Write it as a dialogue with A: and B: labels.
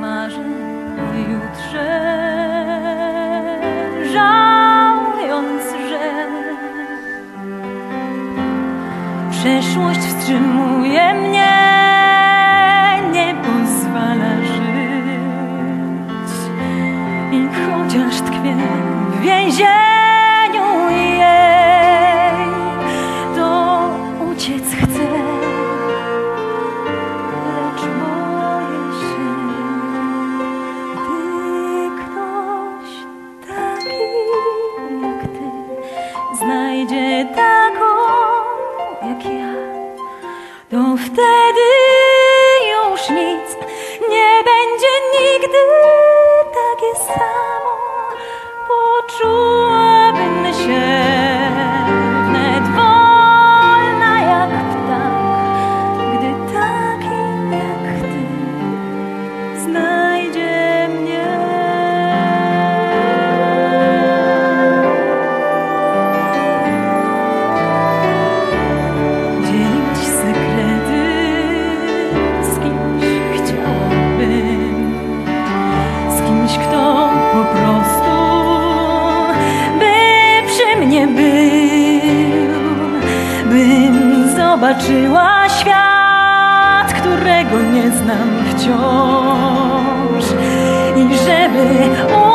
A: marzeń o jutrze, żałując, że przeszłość wstrzymuje mnie, nie pozwala żyć. I chociaż tkwię w więzieniu jej, to uciec chcę, lecz boję się, gdy ktoś taki jak ty znajdzie taką jak ja, to wtedy już nic nie będzie nigdy takie samo. Poczułabym się wnet wolna jak ptak, gdy taki jak ty znajdzie mnie. Dzielić sekrety z kimś chciałabym, z kimś, kto po prostu by przy mnie był, bym zobaczyła świat, którego nie znam wciąż, i żeby